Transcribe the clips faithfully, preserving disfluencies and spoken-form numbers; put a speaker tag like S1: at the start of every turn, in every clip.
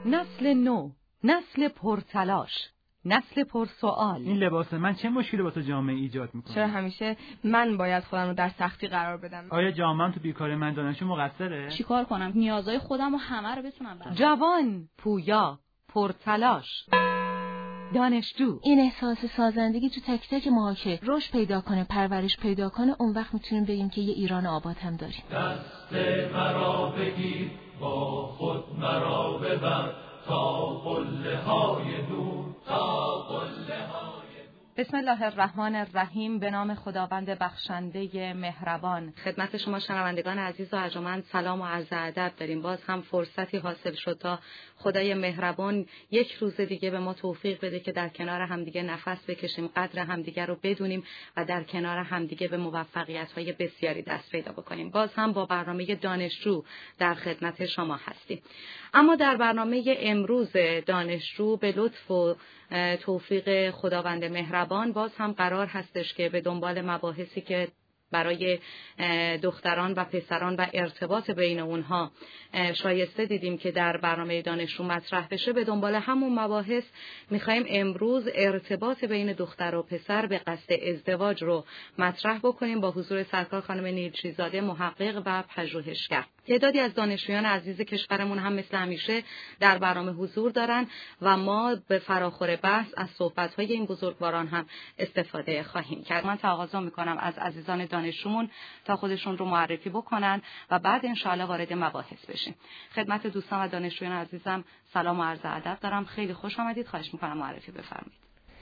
S1: نسل نو، نسل پرتلاش، نسل پرسوال.
S2: این لباس من چه مشکلی واسه جامعه ایجاد میکنه؟
S3: چرا همیشه من باید خودم رو در سختی قرار بدم؟
S2: آیا جامعه‌ام تو بیکاری من دانشجو مقصره؟
S4: چیکار کنم نیازهای خودم و همه رو بتونم برآورده؟
S1: جوان، پویا، پرتلاش، دانشجو.
S5: این احساس سازندگی تو تک تک ماها که رشد پیدا کنه، پرورش پیدا کنه، اون وقت میتونیم بگیم که یه ایران آباد هم داریم.
S6: دست مرا بگیر، با خود مرا ببر، تا قله های دور، تا قله های.
S1: بسم الله الرحمن الرحیم. به نام خداوند بخشنده مهربان. خدمت شما شنوندگان عزیز و ارجمند سلام و عرض ادب داریم. باز هم فرصتی حاصل شد تا خدای مهربان یک روز دیگه به ما توفیق بده که در کنار همدیگه نفس بکشیم، قدر همدیگه رو بدونیم و در کنار همدیگه به موفقیت‌های بسیاری دست پیدا بکنیم. باز هم با برنامه دانشجو در خدمت شما هستیم. اما در برنامه امروز دانشجو به لطف و توفیق خداوند مهربان باز هم قرار هستش که به دنبال مباحثی که برای دختران و پسران و ارتباط بین اونها شایسته دیدیم که در برنامه دانشجو مطرح بشه، به دنبال همون مباحث میخوایم امروز ارتباط بین دختر و پسر به قصد ازدواج رو مطرح بکنیم با حضور سرکار خانم نیلچیزاده، محقق و پژوهشگر. تعدادی از دانشجویان عزیز کشورمون هم مثل همیشه در برنامه حضور دارن و ما به فراخور بحث از صحبت‌های این بزرگواران هم استفاده خواهیم کرد. من تقاضا می‌کنم از عزیزان دانشجومون تا خودشون رو معرفی بکنن و بعد انشاءالله وارد مباحث بشیم. خدمت دوستان و دانشجویان عزیزم سلام و عرض ادب دارم. خیلی خوش آمدید. خواهش می‌کنم معرفی بفرمایید.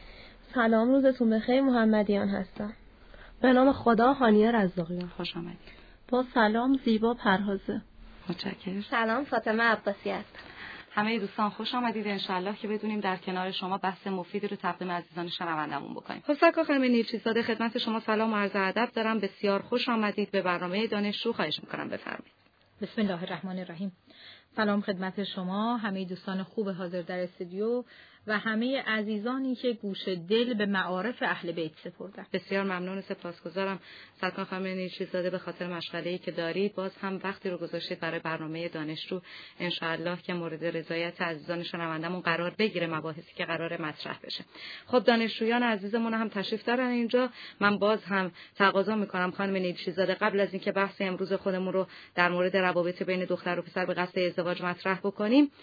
S7: سلام، روزتون بخیر. محمدیان هستم. به نام خدا. هانیه رزاقیان.
S1: خوش آمدید.
S7: با سلام زیبا پرهازه.
S1: متشکرم.
S8: سلام، فاطمه عباسی هستم.
S1: همه دوستان خوش آمدید. انشالله که بدونیم در کنار شما بحث مفیدی رو تقدیم عزیزان شنوندمون بکنیم. خب سرکار خانم نیلچیزاده، خدمت شما سلام و عرض ادب دارم. بسیار خوش آمدید به برنامه دانشجو. خواهش می‌کنم بفرمایید.
S9: بسم الله الرحمن الرحیم. سلام خدمت شما، همه دوستان خوب حاضر در استودیو و همه عزیزانی که گوش دل به معارف اهل بیت سپردن.
S1: بسیار ممنون و سپاسگزارم سرکار خانم نیلچیزاده به خاطر مشغله‌ای که دارید. باز هم وقتی رو گذاشتید برای برنامه دانشجو، ان شاءالله که مورد رضایت عزیزان شنوندمون قرار بگیره مباحثی که قرار مطرح بشه. خب دانشجویان عزیزمون هم تشریف دارن اینجا. من باز هم تقاضا می‌کنم خانم نیلچیزاده قبل از اینکه بحث امروز خودمون رو در مورد روابط بین دختر و پسر به قصد ازدواج مطرح بکنیم،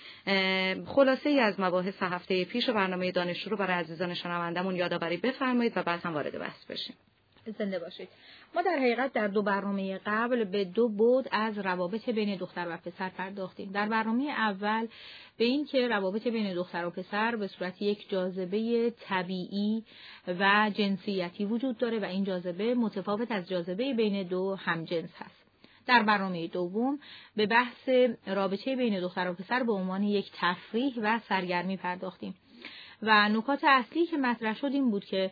S1: خلاصه‌ای از مباحث هفته پیش برنامه دانشجو رو برای عزیزان شنوندمون یادآوری بفرمایید و بعد هم وارد بحث بشیم.
S9: زنده باشید. ما در حقیقت در دو برنامه قبل به دو بعد از روابط بین دختر و پسر پرداختیم. در برنامه اول به این که روابط بین دختر و پسر به صورت یک جاذبه طبیعی و جنسیتی وجود داره و این جاذبه متفاوت از جاذبه بین دو همجنس هست. در برنامه دوم به بحث رابطه بین دختر و پسر به عنوان یک تفریح و سرگرمی پرداختیم و نکات اصلی که مطرح شد این بود که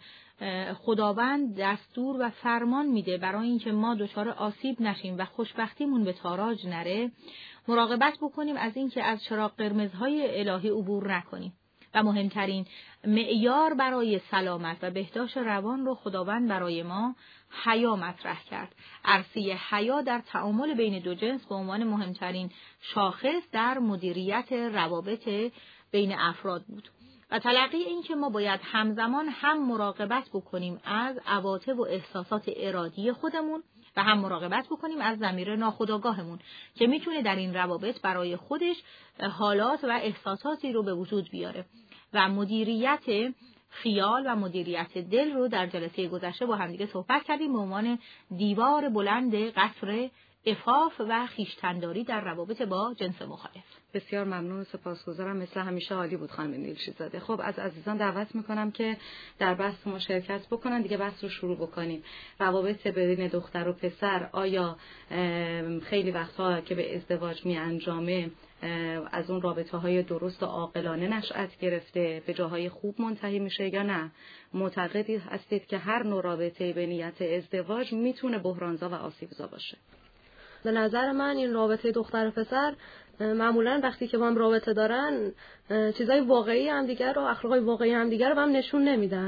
S9: خداوند دستور و فرمان میده برای اینکه ما دچار آسیب نشیم و خوشبختیمون به تاراج نره، مراقبت بکنیم از اینکه از چراغ قرمزهای الهی عبور نکنیم و مهمترین معیار برای سلامت و بهداشت روان رو خداوند برای ما حیا مطرح کرد. عرصه حیا در تعامل بین دو جنس به عنوان مهمترین شاخص در مدیریت روابط بین افراد بود و تلقی این که ما باید همزمان هم مراقبت بکنیم از عواطف و احساسات ارادی خودمون و هم مراقبت بکنیم از ضمیر ناخودآگاهمون که میتونه در این روابط برای خودش حالات و احساساتی رو به وجود بیاره و مدیریت خیال و مدیریت دل رو در جلسه گذشته با همدیگه صحبت کردیم به عنوان دیوار بلند قصر عفاف و خویشتن‌داری در روابط با جنس مخالف.
S1: بسیار ممنون و سپاسگزارم. مثل همیشه عالی بود خانم نیلچیزاده. خب از عزیزان دعوت میکنم که در بحث ما شرکت بکنن. دیگه بحث رو شروع بکنیم. روابط بین دختر و پسر آیا خیلی وقتها که به ازدواج می انجامه از اون رابطه های درست و عاقلانه نشأت گرفته به جاهای خوب منتهی میشه یا نه؟ معتقدی هستید که هر نوع رابطه به نیت ازدواج میتونه بحرانزا و آسیبزا باشه؟
S7: به نظر من این رابطه دختر و پسر معمولا وقتی که با هم رابطه دارن چیزای واقعی هم دیگر رو، اخلاقای واقعی هم دیگر رو هم نشون نمیدن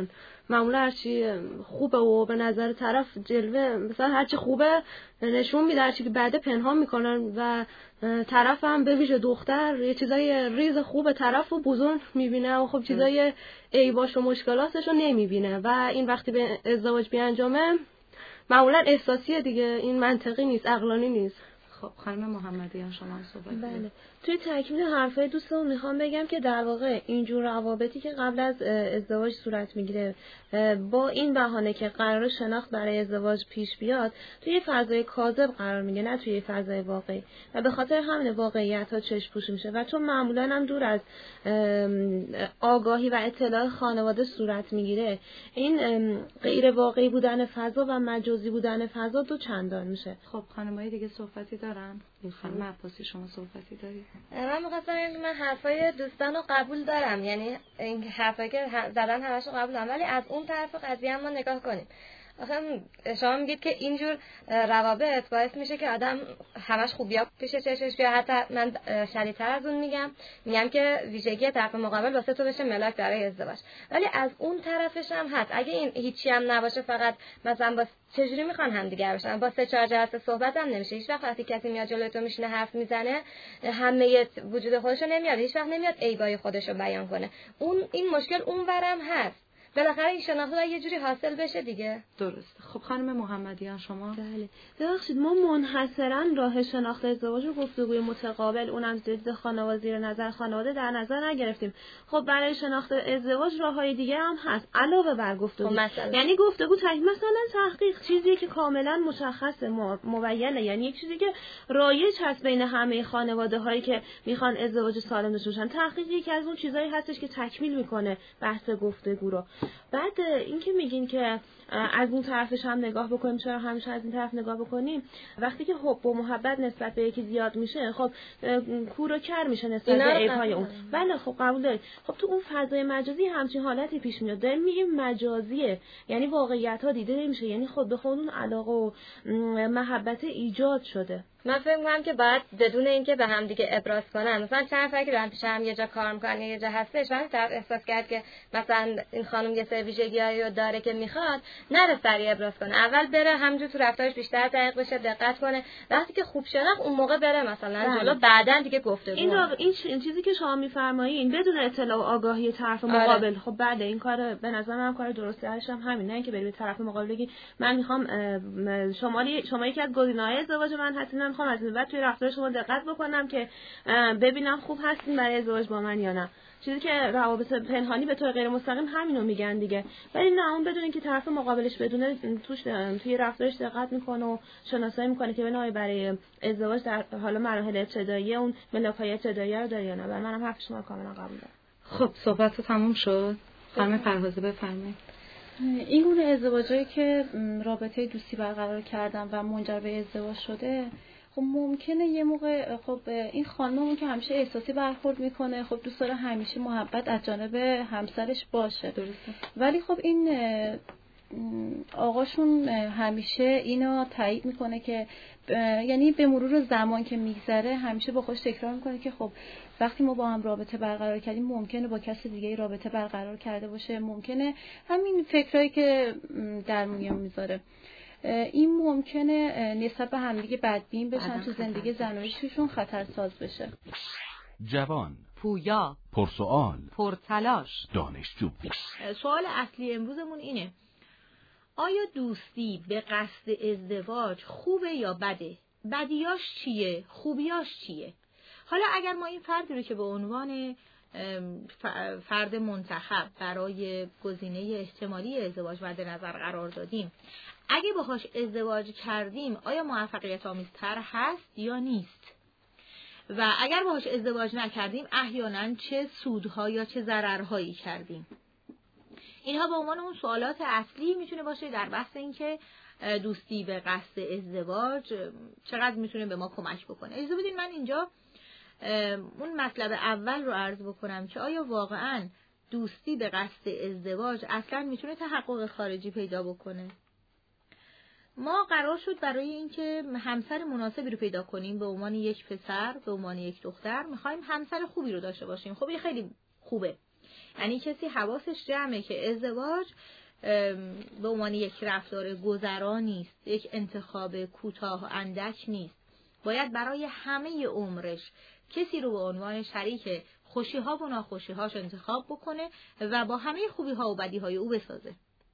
S7: معمولا هرچی خوبه و به نظر طرف جلوه مثلا هرچی خوبه نشون میده، هرچی که بعد پنهان میکنن و طرف هم به ویژه دختر یه چیزای ریز خوب طرف رو بزرگ میبینه و خب چیزای عیباش و مشکلاتش رو نمیبینه و این وقتی به ازدواج بیانجامه معمولا احساسیه دیگه، این منطقی نیست، عقلانی نیست.
S1: خب خانم محمدیان شما صحبت.
S7: بله، توی تکمیل حرفای دوستمون میخوام بگم که در واقع اینجور روابطی که قبل از ازدواج صورت میگیره با این بهانه که قرار شناخت برای ازدواج پیش بیاد توی یه فضای کاذب قرار میگیره، نه توی یه فضای واقعی و به خاطر همین واقعیت ها چشم پوشی میشه و چون معمولا هم دور از آگاهی و اطلاع خانواده صورت میگیره، این غیر واقعی بودن فضا و مجازی بودن فضا دو چندان میشه.
S1: خب خانم‌های دیگه صحبتی دارن؟ خانم عباسی شما صحبتی دارید؟
S8: من می‌خواستم بگم من حرفای دوستانو قبول دارم، یعنی این حرفایی که زدن همشو قبول دارم، ولی از اون طرف قضیه هم ما نگاه کنیم. آخه شما میگید که اینجور روابط باعث میشه که آدم همش خوبیا پیش چشمش بیاد. حتی من شدیدتر از اون میگم میگم که ویژگی طرف مقابل واسه تو بشه ملاک برای ازدواج، ولی از اون طرفش هم هست. اگه این هیچی هم نباشه، فقط مثلا با چجوری میخوان همدیگه باشن، با سه چهار جلسه صحبت هم نمیشه. هیچ وقت وقتی کسی میاد جلوی تو میشینه حرف میزنه همه وجود خودشو نمیاد، هیچ وقت نمیاد عیبای خودشو بیان کنه. اون این مشکل اونورم هست. بالاخره این شناخت باید یه جوری حاصل بشه دیگه.
S1: درست. خب خانم محمدیان شما؟
S7: بله. ببخشید ما منحصرا راه شناخت ازدواج و گفتگوی متقابل اونم زیر خانواده زیر نظر خانواده در نظر نگرفتیم. خب برای شناخت ازدواج راههای دیگه هم هست علاوه بر گفتگو.
S8: خب
S7: یعنی گفتگو تحقیق مثلا تحقیق چیزی که کاملا مشخصه مبینه، یعنی یک چیزی که رایج هست بین همه خانواده هایی که میخوان ازدواج سالم داشته باشن. تحقیق یکی از اون چیزایی هستش که تکمیل میکنه بحث گفتگو رو. بعد این که میگین که از اون طرفش هم نگاه بکنیم، چرا همیشه از این طرف نگاه بکنیم؟ وقتی که حب و محبت نسبت به یکی زیاد میشه، خب کور و کر میشه نسبت به عیب‌های اون. بله خب قبول دارید. خب تو اون فضای مجازی همچین حالتی پیش میاد. داریم میگیم مجازیه، یعنی واقعیت ها دیده نمیشه، یعنی خود به خود اون علاقه و محبت ایجاد شده.
S8: من فکر می‌کنم که باید بدون اینکه به هم دیگه ابراز کنن، مثلا چند نفر که دارن پیش هم یه جا کار می‌کنن یه جا هستش، وقتی طرف احساس کرد که مثلا این خانم یه سری ویژگی‌هایی رو داره که میخواد، نره سریع ابراز کنه، اول بره همونجور تو رفتارش بیشتر دقیق بشه، دقت کنه، وقتی که خوب شناخت اون موقع بره مثلا جلو، بعدن دیگه گفتگو.
S7: این را این, این چیزی که شما می‌فرمایید بدون اطلاع و آگاهی طرف مقابل، آره. خب بعد این کار به نظر من کار درسته هم همین، نه که بری به طرف مقابل بگی من می‌خوام شما شما یکی از گزینه‌های ازدواج من هستین، من می‌خوام از این بعد توی رفتار شما دقت بکنم که ببینم خوب هستین برای ازدواج با من یا نه. چیزی که روابط پنهانی به طور غیر مستقیم همینو میگن دیگه، ولی نه اون بدون اینکه طرف مقابلش بدونه توش توی رفتارش دقت میکنه و شناسایی میکنه که بنای برای ازدواج در حالا مراحل ابتدایی اون ملاک‌های ابتدایی رو داره یا نه. و منم حرف شما کاملا قبول دارم.
S1: خب صحبت تموم شد. خانم فرهازه بفرمایید.
S4: این گونه ازدواجایی که رابطه دوستی برقرار کردن و منجر به ازدواج شده، خب ممکنه یه موقع خب این خانممون که همیشه احساسی برخورد میکنه، خب دوست داره همیشه محبت از جانب همسرش باشه، درسته، ولی خب این آقاشون همیشه اینو تایید میکنه که یعنی به مرور زمان که میگذره همیشه با خودش تکرار میکنه که خب وقتی ما با هم رابطه برقرار کردیم ممکنه با کسی دیگه رابطه برقرار کرده باشه، ممکنه همین فکرایی که در میون میذاره این ممکنه نسبت به همدیگه بدبین بشن، تو زندگی زناشویشون خطرساز بشه.
S10: جوان،
S9: پویا،
S10: پرسوال،
S9: پرتلاش،
S10: دانشجو.
S9: سوال اصلی امروزمون اینه: آیا دوستی به قصد ازدواج خوبه یا بده؟ بدیاش چیه؟ خوبیاش چیه؟ حالا اگر ما این فردی رو که به عنوان فرد منتخب برای گزینه احتمالی ازدواج مد نظر قرار دادیم، اگه باهاش ازدواج کردیم آیا موفقیت آمیزتر هست یا نیست؟ و اگر باهاش ازدواج نکردیم احیانا چه سودها یا چه ضررهایی کردیم؟ اینها به عنوان اون سوالات اصلی میتونه باشه در بحث این که دوستی به قصد ازدواج چقدر میتونه به ما کمک بکنه. اجازه بدین من اینجا اون مطلب اول رو عرض بکنم که آیا واقعاً دوستی به قصد ازدواج اصلاً میتونه تحقق خارجی پیدا بکنه؟ ما قرار شد برای اینکه همسر مناسبی رو پیدا کنیم به عنوان یک پسر، به عنوان یک دختر، میخوایم همسر خوبی رو داشته باشیم. خب این خیلی خوبه، یعنی کسی حواسش جمعه که ازدواج به عنوان یک رفتار گذرا نیست، یک انتخاب کوتاه اندک نیست. باید برای همه عمرش کسی رو به عنوان شریک خوشی‌ها و ناخوشی‌هاش انتخاب بکنه و با همه خوبی‌ها و بدی‌های او بسازه.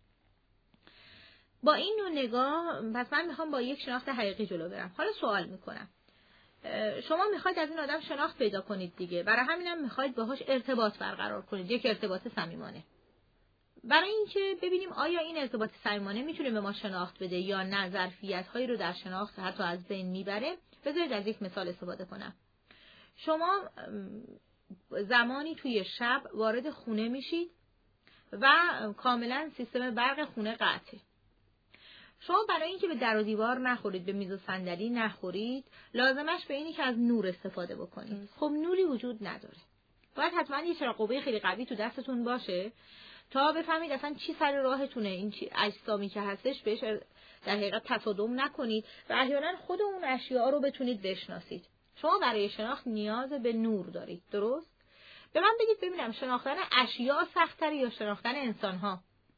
S9: با این نوع نگاه پس من میخوام با یک شناخت حقیقی جلو برم. حالا سوال میکنم، شما میخواید از این آدم شناخت پیدا کنید دیگه، برای همینم میخواید باهاش ارتباط برقرار کنید، یک ارتباط صمیمانه. برای اینکه ببینیم آیا این ارتباط صمیمانه میتونه به ما شناخت بده یا نه، ظرفیت‌هایی رو در شناخت حتی از بین میبره. بذارید از یک مثال استفاده کنم. شما زمانی توی شب وارد خونه میشید و کاملا سیستم برق خونه قطعه. شما برای اینکه به در و دیوار نخورید، به میز و صندلی نخورید، لازمش به اینه که از نور استفاده بکنید. خب نوری وجود نداره. باید حتما یه چراغ قوه خیلی قوی تو دستتون باشه تا بفهمید اصلا چی سر راهتونه، این چی اجسامی که هستش بهش در حقیقت تصادم نکنید و احیانا خود اون اشیاء رو بتونید بشناسید. شما برای شناخت نیاز به نور دارید، درست؟ به من بگید ببینم شناختن اشیاء سخت‌تره یا شناختن انسان‌ها؟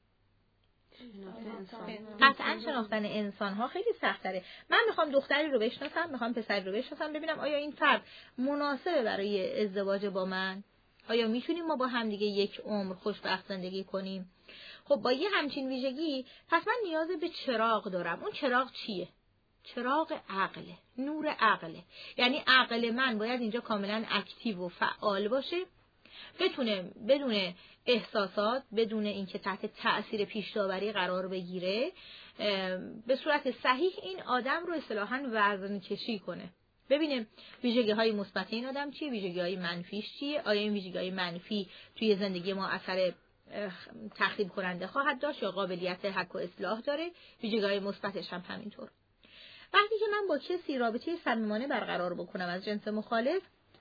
S9: قطعا شناختن انسان‌ها خیلی سخت‌تره. من میخوام دختری رو بشناسم، میخوام پسری رو بشناسم، ببینم آیا این فرد مناسبه برای ازدواج با من؟ آیا میتونیم ما با هم دیگه یک عمر خوشبخت زندگی کنیم؟ خب با یه همچین ویژگی پس من نیاز به چراغ دارم. اون چراغ چیه؟ چراغ عقله، نور عقله. یعنی عقل من باید اینجا کاملا اکتیو و فعال باشه، بتونه بدون احساسات، بدون اینکه تحت تأثیر پیش‌داوری قرار بگیره، به صورت صحیح این آدم رو اصطلاحاً وزن کشی کنه. ببینیم ویژگی‌های مثبت این آدم چیه، ویژگی‌های منفیش چیه، آیا این ویژگی‌های منفی توی زندگی ما اثر تخریب کننده خواهد داشت یا قابلیت حک و اصلاح داره، ویژگی‌های مثبتش هم همینطور. وقتی که من با کسی رابطه صمیمانه برقرار بکنم از جنس مخالف،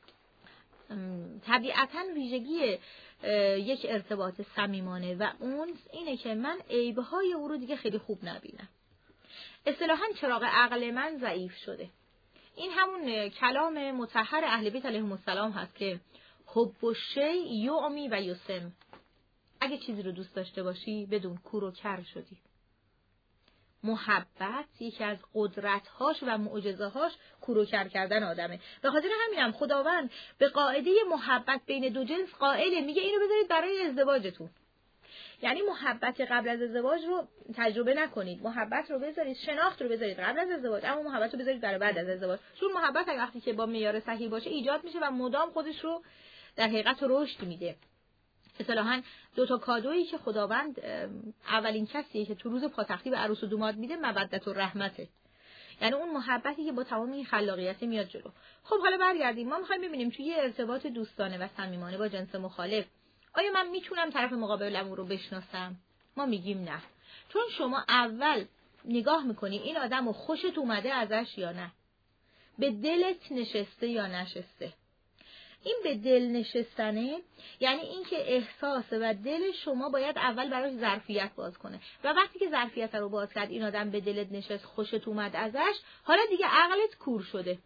S9: طبیعتاً ویژگی یک ارتباط صمیمانه و اون اینه که من عیب‌های او رو دیگه خیلی خوب نبینم. اصطلاحاً چراغ عقل من ضعیف شده. این همون کلام مطهر اهل بیت علیهم السلام هست که حب الشیء یعمی و یسم. اگه چیزی رو دوست داشته باشی بدون کور و کر شدی. محبت یکی از قدرت‌هاش و معجزه‌هاش کور و کر کردن آدمه. به خاطر همینم خداوند به قاعده محبت بین دو جنس قائله، میگه اینو بذارید برای ازدواجتون. یعنی محبت قبل از ازدواج رو تجربه نکنید، محبت رو بذارید، شناخت رو بذارید قبل از ازدواج، اما محبت رو بذارید برای بعد از ازدواج. چون محبت وقتی که با معیار صحیح باشه ایجاد میشه و مدام خودش رو در حقیقت رشد میده. اصطلاحاً دو تا کادویی که خداوند اولین کسیه که تو روز پاتختی به عروس و داماد میده مودت و رحمته. یعنی اون محبتی که با تمام این خلاقیت میاد جلو. خب حالا برگردیم، ما میخوایم ببینیم توی یه ارتباط دوستانه و صمیمانه با جنس مخالف آیا من میتونم طرف مقابلم رو بشناسم؟ ما میگیم نه. چون شما اول نگاه میکنی این آدمو خوشت اومده ازش یا نه، به دلت نشسته یا نشسته. این به دل نشستنه یعنی اینکه احساس و دل شما باید اول براش ظرفیت باز کنه و وقتی که ظرفیت رو باز کرد این آدم به دلت نشست، خوشت اومد ازش، حالا دیگه عقلت کور شده.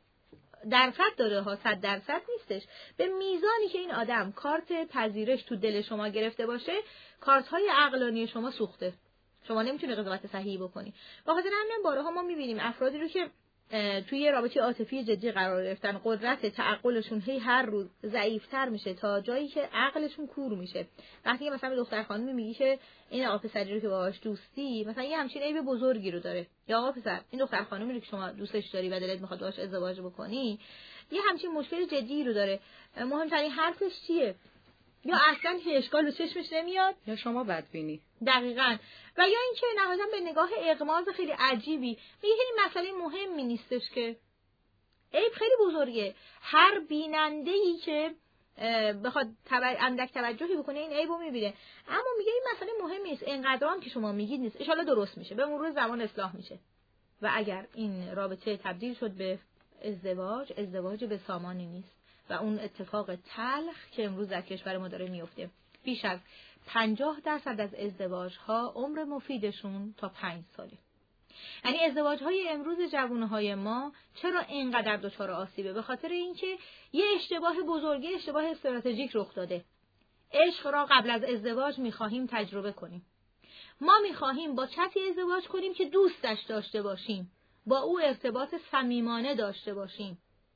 S9: درصد داره ها، صد درصد نیستش. به میزانی که این آدم کارت پذیرش تو دل شما گرفته باشه، کارت های عقلانی شما سوخته، شما نمیتونی قضاوت صحیحی بکنی. به خاطر همین بارها ما میبینیم افرادی رو که توی رابطه عاطفی جدی قرار گرفتن، قدرت تعقلشون هی هر روز ضعیف‌تر میشه تا جایی که عقلشون کور میشه. وقتی که مثلا به دختر خانمی میگی که این آقا پسری رو که باهاش دوستی مثلا یه همچین عیب بزرگی رو داره، یا آقا پسر این دختر خانمی رو که شما دوستش داری و دلت میخواد باهاش ازدواج بکنی یه همچین مشکل جدی رو داره، مهمترین حرفش چیه؟ یا اصلا هیچ اشکال به چشمش نمیاد
S1: یا شما بدبینی.
S9: دقیقاً. و یا اینکه نهایتاً به نگاه اغماض خیلی عجیبی میگه این مسئله مهمی نیستش، که عیب خیلی بزرگه. هر بیننده‌ای که بخواد تبع... اندک توجهی بکنه این عیبو میبینه، اما میگه این مسئله مهم نیست، اینقدرام که شما میگید نیست، ان شاءالله درست میشه، به مرور زمان اصلاح میشه. و اگر این رابطه تبدیل شد به ازدواج، ازدواج به سامانی نیست و اون اتفاق تلخ که امروز در کشور ما داره میفته. بیش از پنجاه درصد از ازدواج‌ها عمر مفیدشون تا پنج ساله. یعنی ازدواج‌های امروز جوان‌های ما چرا اینقدر دچار آسیبه؟ به خاطر اینکه یه اشتباه بزرگی، اشتباه استراتژیک رخ داده. عشق را قبل از ازدواج می‌خواهیم تجربه کنیم. ما میخواهیم با کسی ازدواج کنیم که دوستش داشته باشیم، با او ارتباط صمیمانه داشته باشیم.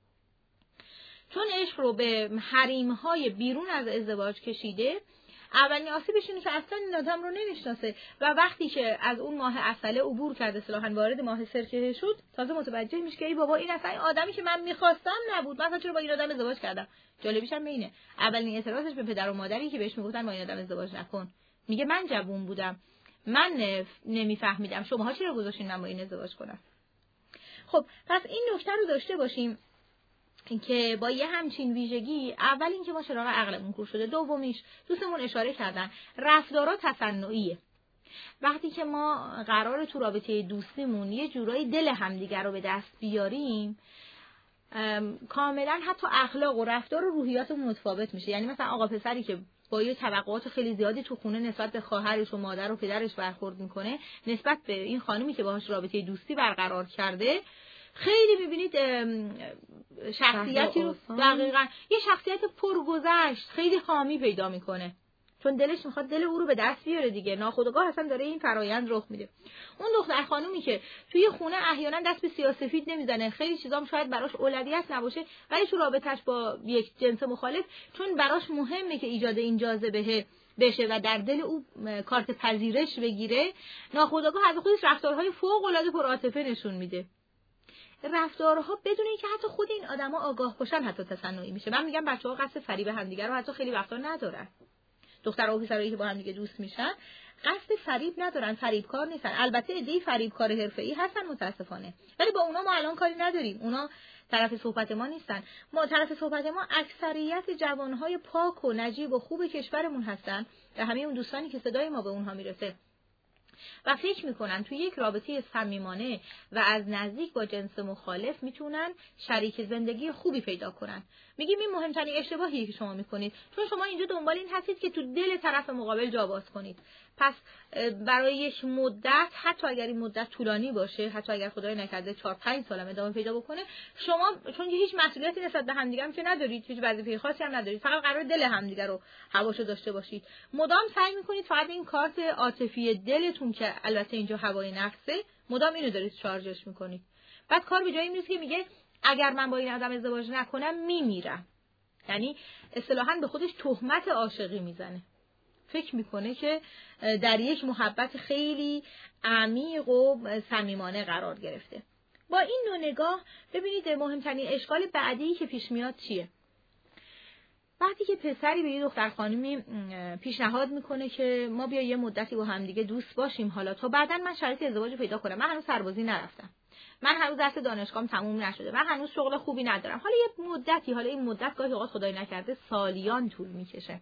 S9: چون عشق رو به حریم‌های بیرون از ازدواج کشیده، اولین آسیبش اینه که اصلا این آدم رو نمیشناسه و وقتی که از اون ماه عسله عبور کرده، اصطلاحاً وارد ماه سرکه شد، تازه متوجه میشه که ای بابا این اصلا آدمی که من میخواستم نبود، من اصلا چرا با این آدم ازدواج کردم. جالبیش هم اینه اولین اعتراضش به پدر و مادری که بهش میگفتن با این آدم ازدواج نکن، میگه من جوون بودم، من نمیفهمیدم، شماها چرا گذاشتین من با این ازدواج کنم. خب پس این نکته رو داشته باشیم که با یه همچین ویژگی، اول این که ما چراغ عقلمون کور شده، دومیش دوستمون اشاره کردن رفتارا تصنعیه. وقتی که ما قراره تو رابطه دوستیمون یه جورایی دل همدیگر رو به دست بیاریم، کاملا حتی اخلاق و رفتار و روحیاتمون متفاوت میشه. یعنی مثلا آقا پسری که با یه توقعات خیلی زیادی تو خونه نسبت به خواهرش و مادر و پدرش برخورد میکنه، نسبت به این خانمی که باهاش رابطه دوستی برقرار کرده خیلی میبینید شخصیتی رو دقیقاً یه شخصیت پرگذشت خیلی حامی پیدا میکنه، چون دلش میخواد دل او رو به دست بیاره دیگه، ناخودآگاه اصلا داره این فرایند رخ میده. اون دختر خانومی که توی خونه احیانا دست به سیاه‌سفید نمیزنه، خیلی چیزام شاید براش اولویت نباشه، ولی تو رابطش با یک جنس مخالف چون براش مهمه که ایجاد این جاذبه بشه و در دل او کارت پذیرش بگیره، ناخودآگاه از خودش رفتارهای فوق العاده پرعاطفه نشون میده. رفتارها بدون اینکه حتی خود این آدما آگاه باشن حتی تصنعی میشه. من میگم بچه‌ها قصد فریب همدیگه رو حتی خیلی وقتا ندارن. دخترها و پسرایی که با هم دیگه دوست میشن قصد فریب ندارن، فریبکار نیستن. البته عده‌ای فریبکار حرفه‌ای هستن متاسفانه، ولی با اونا ما الان کاری نداریم، اونا طرف صحبت ما نیستن. ما طرف صحبت ما اکثریت جوانهای پاک و نجیب و خوب کشورمون هستن و همه اون دوستانی که صدای ما به اونها میرسه و فکر میکنن توی یک رابطه صمیمانه و از نزدیک با جنس مخالف میتونن شریک زندگی خوبی پیدا کنن. میگیم این مهمترین اشتباهیه که شما میکنید، چون شما اینجا دنبال این هستید که تو دل طرف مقابل جا باز کنید. پس برای یک مدت، حتی اگر این مدت طولانی باشه، حتی اگر خدای نکرده چهار پنج سال ادامه پیدا بکنه، شما چون هیچ مسئولیتی نسبت به همدیگه هم که ندارید، هیچ وظیفه خاصی هم ندارید، فقط قرار دل همدیگه رو هواشو داشته باشید، مدام سعی میکنید فقط این کارت عاطفی دلتون که البته اینجا هوای نفسه، مدام اینو دارید شارژش میکنید. بعد کار به جایی میرسه که میگه اگر من با این آدم ازدواج نکنم میمیرم. یعنی اصطلاحاً به خودش تهمت عاشقی میزنه. فکر میکنه که در یک محبت خیلی عمیق و صمیمانه قرار گرفته. با این نوع نگاه ببینید مهمترین اشکال بعدی که پیش میاد چیه؟ وقتی که پسری به یه دختر خانمی پیشنهاد میکنه که ما بیا یه مدتی با هم دیگه دوست باشیم، حالا تا بعداً من شرایط ازدواج پیدا کنم، من هنوز سربازی نرفتم، من هنوز درس دانشگاهم تموم نشده، من هنوز شغل خوبی ندارم، حالا یه مدتی، حالا این مدت گاهی اوقات خدای نکرده سالیان طول میکشه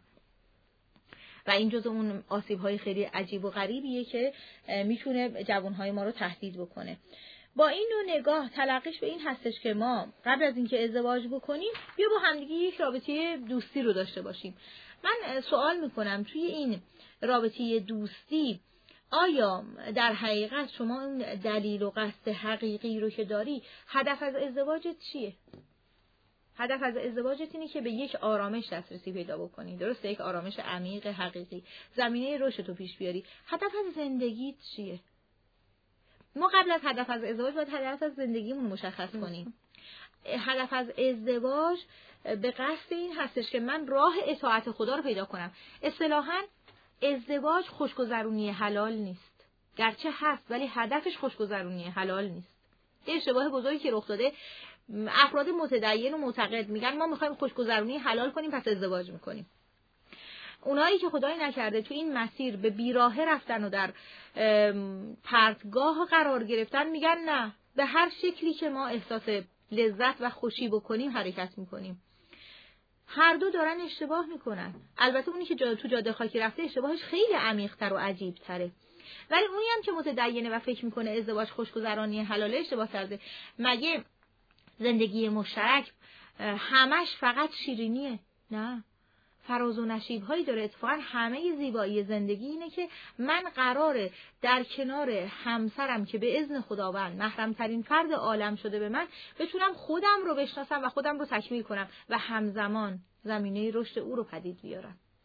S9: و این جزء اون آسیب‌های خیلی عجیب و غریبیه که میتونه جوانهای ما رو تهدید بکنه. با این نوع نگاه تلقیش به این هستش که ما قبل از اینکه ازدواج بکنیم بیا با همدیگه یک رابطه دوستی رو داشته باشیم. من سوال میکنم توی این رابطه دوستی آیا در حقیقت شما اون دلیل و قصد حقیقی رو که داری، هدف از ازدواجت چیه؟ هدف از ازدواجت اینه که به یک آرامش دسترسی پیدا بکنی، درسته؟ یک آرامش عمیق حقیقی، زمینه رشد رو پیش بیاری. هدف از زندگیت چیه؟ ما قبل از هدف از ازدواج باید هدف از زندگیمون مشخص کنیم. هدف از ازدواج به قصد این هستش که من راه اطاعت خدا رو پیدا کنم. اصطلاحاً ازدواج خوشگذرونی حلال نیست، گرچه هست ولی هدفش خوشگذرونی حلال نیست. یه اشتباه بزرگی که رخ داده، افراد متدین و معتقد میگن ما میخوایم خوشگذرونی حلال کنیم پس ازدواج میکنیم. اونایی که خدای نکرده تو این مسیر به بیراهه رفتن و در پرتگاه قرار گرفتن میگن نه، به هر شکلی که ما احساس لذت و خوشی بکنیم حرکت میکنیم. هر دو دارن اشتباه میکنن. البته اونی که تو جاده خاکی رفته اشتباهش خیلی عمیق‌تر و عجیب‌تره، ولی اونی هم که متدینه و فکر میکنه ازدواج خوشگذرانی حلاله اشتباه کرده. مگه زندگی مشترک همش فقط شیرینیه؟ نه، فراز و نشیب‌هایی داره. اتفاقا همه زیبایی زندگی اینه که من قراره در کنار همسرم که به اذن خداوند محرم‌ترین فرد عالم شده به من، بتونم خودم رو بشناسم و خودم رو تکمیل کنم و همزمان زمینه رشد او رو پدید بیارم.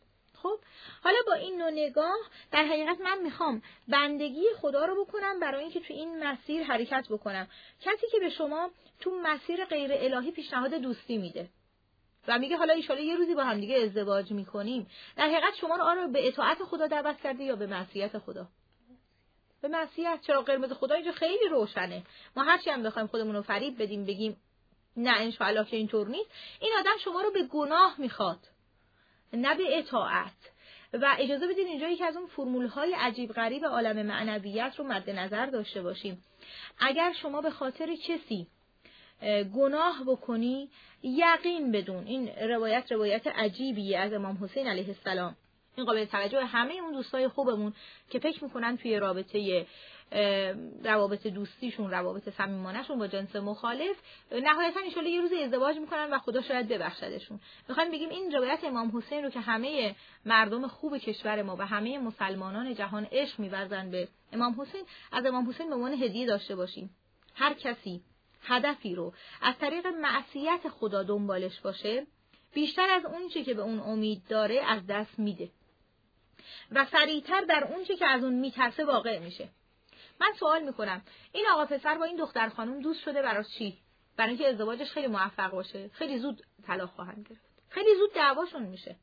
S9: خب حالا با این نوع نگاه در حقیقت من میخوام بندگی خدا رو بکنم برای اینکه تو این مسیر حرکت بکنم. کسی که به شما تو مسیر غیر الهی پیشنهاد دوستی میده و میگه حالا ان یه روزی با هم دیگه ازدواج میکنیم، در حقیقت شما رو آره به اطاعت خدا دعوت کرده یا به معصیت خدا؟ به معصیت. چرا قرمز خدا اینجا خیلی روشنه. ما هرچی هم بخوایم خودمون رو فریب بدیم بگیم نه انشاءالله که اینطور نیست، این آدم شما رو به گناه میخواد نه به اطاعت. و اجازه بدین اینجا یکی از اون فرمول‌های عجیب غریب عالم معنویت رو مد نظر داشته باشیم. اگر شما به خاطر کسی گناه بکنی، یقین بدون، این روایت روایت عجیبیه از امام حسین علیه السلام، این قابل توجه همه اون دوستای خوبمون که فکر میکنن توی رابطه روابط دوستیشون، روابط صمیمانه‌شون با جنس مخالف نهایتاً ان شاءالله یه روز ازدواج میکنن و خدا شاید ببخشدشون. میخوایم بگیم این روایت امام حسین رو که همه مردم خوب کشور ما و همه مسلمانان جهان عشق می‌ورزن به امام حسین، از امام حسین به عنوان هدیه داشته باشیم. هر کسی هدفی رو از طریق معصیت خدا دنبالش باشه، بیشتر از اون چی که به اون امید داره از دست میده و سریعتر در اون چی که از اون میترسه واقع میشه. من سوال میکنم این آقا پسر با این دختر خانم دوست شده برای چی؟ برای اینکه ازدواجش خیلی موفق باشه؟ خیلی زود طلاق خواهند گرفت، خیلی زود دعواشون میشه.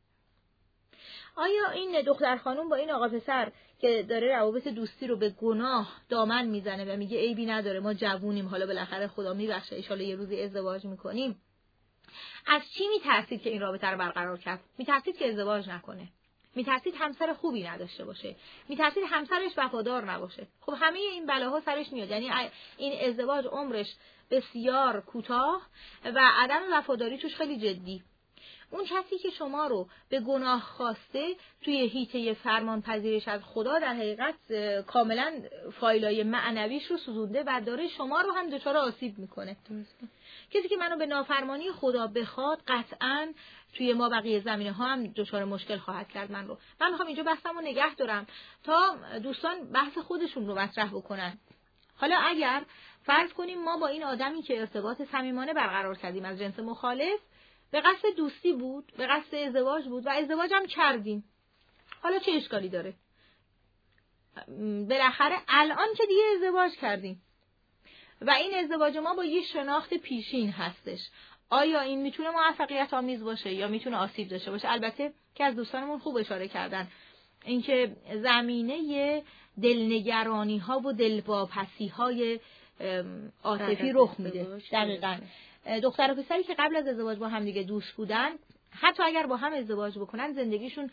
S9: آیا این دختر خانم با این آقا پسر که داره روابط دوستی رو به گناه دامن میزنه و میگه عیبی نداره ما جوونیم حالا بالاخره خدا میبخشه ان شاءالله یه روزی ازدواج میکنیم، از چی میترسید که این رابطه رو برقرار کرد؟ میترسید که ازدواج نکنه، میترسید همسر خوبی نداشته باشه، میترسید همسرش وفادار نباشه. خب همه این بلاها سرش میاد، یعنی این ازدواج عمرش بسیار کوتاه و عدم وفاداری توش خیلی جدی. اون کسی که شما رو به گناه خواسته توی حیطه فرمان پذیرش از خدا در حقیقت کاملا فایلای معنویش رو سوزونده و داره شما رو هم دچار آسیب میکنه. کسی که منو به نافرمانی خدا بخواد قطعاً توی ما بقیه زمینه ها هم دچار مشکل خواهد کرد من رو. من میخوام اینجا بحثمو نگه دارم تا دوستان بحث خودشون رو مطرح بکنن. حالا اگر فرض کنیم ما با این آدمی که ارتباط صمیمانه برقرار کردیم از جنس مخالف به قصد دوستی بود، به قصد ازدواج بود و ازدواج هم کردیم، حالا چه اشکالی داره؟ بالاخره الان که دیگه ازدواج کردیم و این ازدواج ما با یه شناخت پیشین هستش، آیا این میتونه موفقیت آمیز باشه یا میتونه آسیب داشته باشه؟ البته که از دوستانمون خوب اشاره کردن اینکه زمینه دلنگرانی ها و دلواپسی های عاطفی رخ میده. دقیقاً دختر و پسری که قبل از ازدواج با هم دیگه دوست بودن، حتی اگر با هم ازدواج بکنن زندگیشون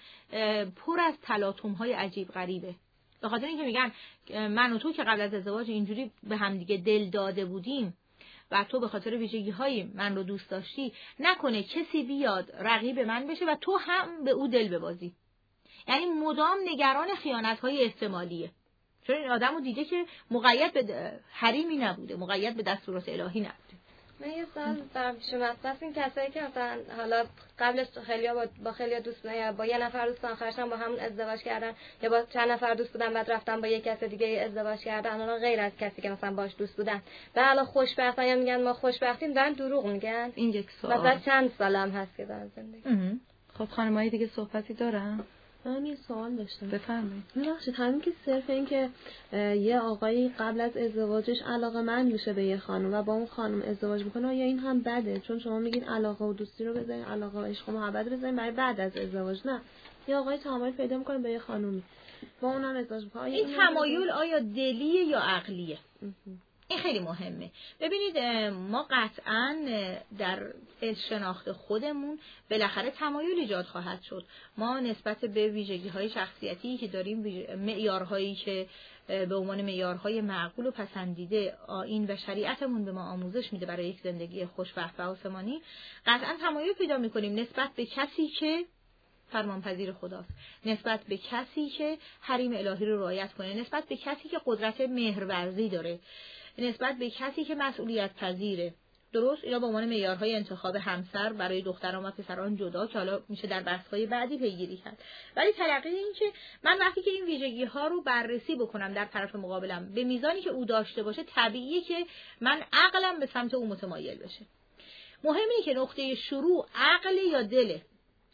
S9: پر از تلاطم‌های عجیب غریبه. به خاطر اینکه میگن من و تو که قبل از ازدواج اینجوری به هم دیگه دل داده بودیم و تو به خاطر ویژگی‌های من رو دوست داشتی، نکنه کسی بیاد رقیب من بشه و تو هم به او دل ببازی. یعنی مدام نگران خیانت‌های احتمالیه. چون این آدمو دیده که مقید به حریمی نبوده، مقید به دستورات الهی نبوده.
S8: من یه سال برام پیش اومد، پس این کسایی که مثلا حالا قبلش خیلیا با, با خیلیا دوست بودن یا با یه نفر دوست بودن آخرش هم با همون ازدواج کردن یا با چند نفر دوست بودن بعد رفتن با یک کس دیگه ازدواج کردن، اونا غیر از کسی که مثلا باش دوست بودن و حالا خوشبختن یا میگن ما خوشبختیم، دارن دروغ میگن.
S1: این یک سوال.
S8: مثلا چند سالم هست که دارن زندگی.
S1: خب خانمای دیگه صحبتی دارن؟
S7: من یه سوال داشتم.
S1: بفرمایید.
S7: ببخشید، همین که صرف این که یه آقایی قبل از ازدواجش علاقه‌مند میشه به یه خانم و با اون خانم ازدواج میکنه، یا این هم بده؟ چون شما میگین علاقه و دوستی رو بزنین، علاقه و عشق و محبت رو بزنین برای بعد از ازدواج. نه، یه آقای تمایل پیدا میکنه به یه خانومی با اونم ازدواج میکنه.
S9: این تمایل آیا دلیه یا عقلیه؟ این خیلی مهمه. ببینید ما قطعاً در شناخت خودمون بالاخره تمایل ایجاد خواهد شد. ما نسبت به ویژگی‌های شخصیتی که داریم، معیارهایی که به عنوان معیارهای معقول و پسندیده آیین و شریعتمون به ما آموزش میده برای یک زندگی خوشبخت و آسمانی، قطعاً تمایل پیدا می‌کنیم نسبت به کسی که فرمانپذیر خداست، نسبت به کسی که حریم الهی رو رعایت کنه، نسبت به کسی که قدرت مهرورزی داره، نسبت به کسی که مسئولیت پذیره. درست؟ اینا به عنوان معیارهای انتخاب همسر برای دختران و پسران جدا که حالا میشه در بحث‌های بعدی پیگیری کرد. ولی تلقی این که من وقتی که این ویژگی‌ها رو بررسی بکنم در طرف مقابلم به میزانی که او داشته باشه، طبیعیه که من عقلم به سمت او متمایل بشه. مهم اینه که نقطه شروع عقل یا دله.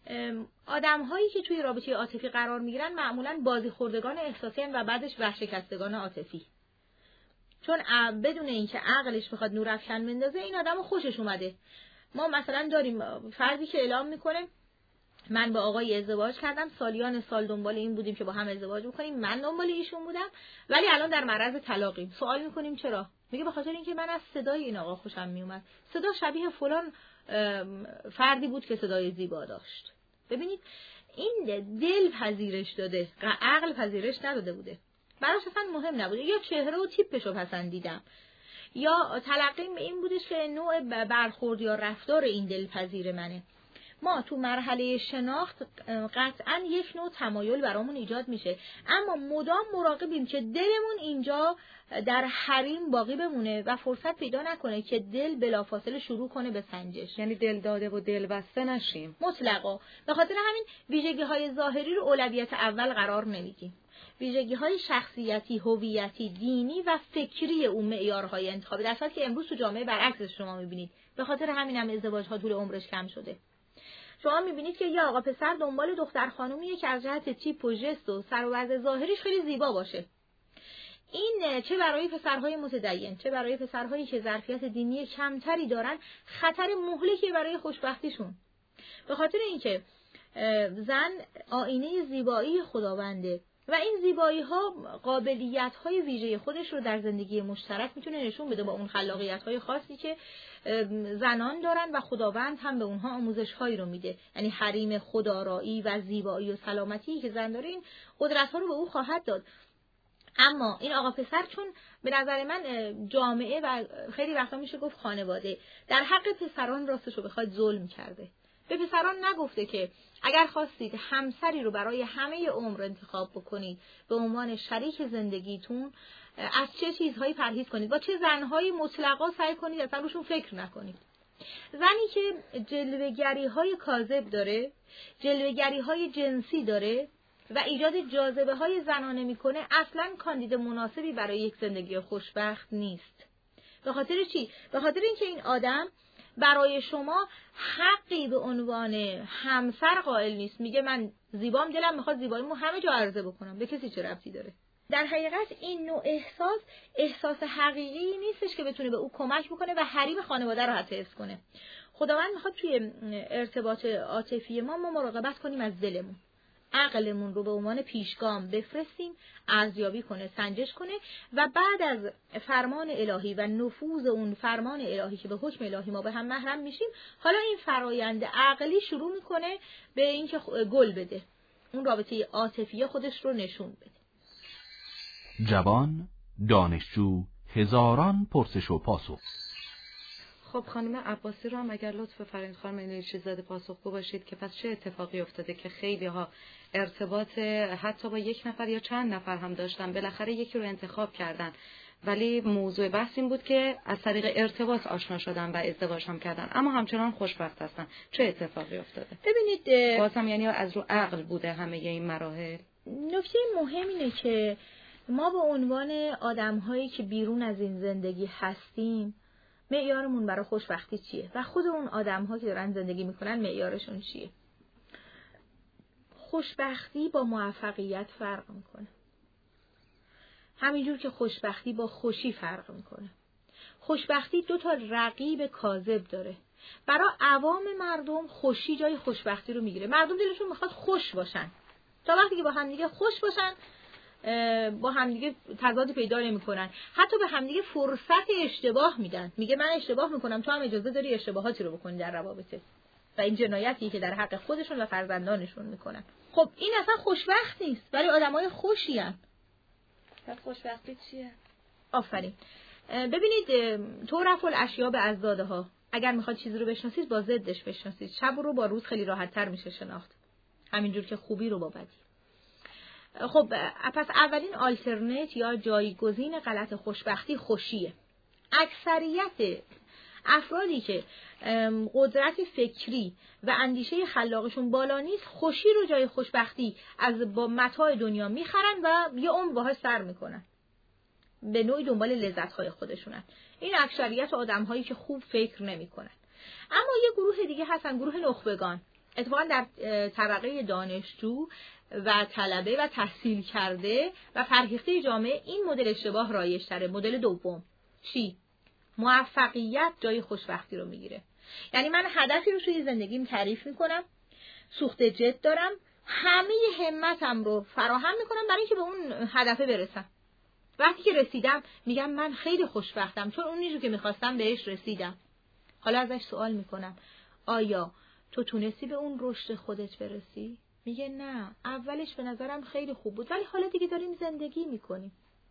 S9: آدم‌هایی که توی رابطه عاطفی قرار میگیرن معمولاً بازیخوردگان احساسی و بعدش ورشکستگان عاطفی. چون بدون اینکه عقلش بخواد نورافکن بندازه این آدمو خوشش اومده. ما مثلا داریم فردی که اعلام میکنه من با آقای ازدواج کردم، سالیان سال دنبال این بودیم که با هم ازدواج بکنیم، من دنبال ایشون بودم، ولی الان در معرض طلاقیم. سوال میکنیم چرا؟ میگه به خاطر اینکه من از صدای این آقا خوشم میومد. صدا شبیه فلان فردی بود که صدای زیبا داشت. ببینید این دل پذیرش داده، عقل پذیرش نداده بوده. براش اصلا مهم نبوده. یا چهره و تیپشو پسندیدم، یا تلقیم این بودش که نوع برخورد یا رفتار این دلپذیر منه. ما تو مرحله شناخت قطعا یک نوع تمایل برامون ایجاد میشه، اما مدام مراقبیم که دلمون اینجا در حریم باقی بمونه و فرصت پیدا نکنه که دل بلافاصله شروع کنه به سنجش.
S1: یعنی دل داده و دل بسته نشیم
S9: مطلقا. به خاطر همین ویژگی‌های ظاهری رو اولویت اول قرار نمیدیم. ویژگی‌های شخصیتی، هویتی، دینی و فکری اون معیارهای انتخابی، در حالی که امروز تو جامعه برعکسش شما می‌بینید. به خاطر همین هم ازدواج‌ها طول عمرش کم شده. شما می‌بینید که یه آقا پسر دنبال دختر خانومیه که از جهت تیپ و ژست و سر و وضع ظاهریش خیلی زیبا باشه. این چه برای پسرهای متدین، چه برای پسرهایی که ظرفیت دینی کمتری دارن، خطر مهلکی برای خوشبختیشون. به خاطر اینکه زن آینه زیبایی خداونده و این زیبایی‌ها قابلیت‌های ویژه خودش رو در زندگی مشترک میتونه نشون بده با اون خلاقیت‌های خاصی که زنان دارن و خداوند هم به اونها آموزش‌هایی رو میده. یعنی حریم خودآرایی و زیبایی و سلامتی که زن داره این قدرت‌ها رو به او خواهد داد. اما این آقا پسر چون به نظر من جامعه و خیلی وقتا میشه گفت خانواده در حق پسران راستش رو بخواد ظلم کرده. به پسران نگفته که اگر خواستید همسری رو برای همه عمر انتخاب بکنید به عنوان شریک زندگیتون، از چه چیزهایی پرهیز کنید، با چه زنهایی مطلقا سعی کنید اصلا روشون فکر نکنید. زنی که جلوه‌گری‌های کاذب داره، جلوه‌گری‌های جنسی داره و ایجاد جاذبه‌های زنانه میکنه، اصلاً کاندید مناسبی برای یک زندگی خوشبخت نیست. به خاطر چی؟ به خاطر اینکه این آدم برای شما حقی به عنوان همسر قائل نیست. میگه من زیبام، دلم میخواد زیباییمو همه جا عرضه بکنم، به کسی چه ربطی داره؟ در حقیقت این نوع احساس احساس حقیقی نیستش که بتونه به او کمک بکنه و حریم خانواده رو حتی حفظ کنه. خداوند میخواد توی ارتباط عاطفی ما ما مراقبت کنیم از دلمون. عقلمون رو به عنوان پیشگام بفرستیم، ارزیابی کنه، سنجش کنه و بعد از فرمان الهی و نفوذ اون فرمان الهی که به حکم الهی ما به هم محرم میشیم، حالا این فرایند عقلی شروع میکنه به اینکه گل بده، اون رابطه عاطفی خودش رو نشون بده.
S10: جوان، دانشجو، هزاران پرسش و پاسخ.
S1: خب خانم عباسی رو هم اگر لطف فرین خانم این چیزاده پاسخگو باشید که پس چه اتفاقی افتاده که خیلی ها ارتباط حتی با یک نفر یا چند نفر هم داشتن، بالاخره یکی رو انتخاب کردن، ولی موضوع بحث این بود که از طریق ارتباط آشنا شدن و ازدواج هم کردن، اما همچنان خوشبخت هستن. چه اتفاقی افتاده؟
S9: ببینید
S1: بازم یعنی از رو عقل بوده همه این مراحل.
S9: نکته مهم اینه که ما به عنوان آدم‌هایی که بیرون از این زندگی هستیم معیارمون برای خوشبختی چیه و خود اون آدم‌ها که دارن زندگی میکنن معیارشون چیه. خوشبختی با موفقیت فرق میکنه، همینجور که خوشبختی با خوشی فرق میکنه. خوشبختی دو تا رقیب کاذب داره. برای عوام مردم خوشی جای خوشبختی رو میگیره. مردم دلشون میخواد خوش باشن، تا وقتی که با هم دیگه خوش باشن با همدیگه تضاد پیدا نمی‌کنن، حتی به همدیگه فرصت اشتباه میدن. میگه من اشتباه میکنم، تو هم اجازه داری اشتباهاتی رو بکنی در روابطت، و این جنایتی که در حق خودشون و فرزندانشون میکنن. خب این اصلا خوشبخت نیست، ولی آدمای خوشی ان.
S8: پس خوشبختی چیه؟
S9: آفرین. ببینید تعرف الاشیاء بأضدادها، اگر میخواد چیزی رو بشناسید با ضدش بشناسید. شب رو با روز خیلی راحت‌تر میشه شناخت، همینجور که خوبی رو با بدی. خب پس اولین آلترنیت یا جایگزین غلط خوشبختی خوشیه. اکثریت افرادی که قدرت فکری و اندیشه خلاقشون بالا نیست، خوشی رو جای خوشبختی از با متاع دنیا میخرن و یه عمر باهاش سر میکنن، به نوعی دنبال لذت‌های خودشونن. این اکثریت آدم‌هایی که خوب فکر نمی‌کنن. اما یه گروه دیگه هستن، گروه نخبگان. اتفاقا در طبقه دانشجو و طلبه و تحصیل کرده و فرهیخته جامعه این مدل اشتباه رایج‌تره. مدل دوم چی؟ موفقیت جای خوشبختی رو میگیره. یعنی من هدفی رو توی زندگیم تعریف میکنم، سوخت جد دارم، همه همتم رو فراهم میکنم برای اینکه به اون هدفه برسم. وقتی که رسیدم میگم من خیلی خوشبختم چون اون چیزی که میخواستم بهش رسیدم. حالا ازش سوال میکنم آیا تو تونستی به اون رشد خودت برسی؟ میگه نه، اولش به نظرم خیلی خوب بود ولی حالا دیگه داریم زندگی میکنیم.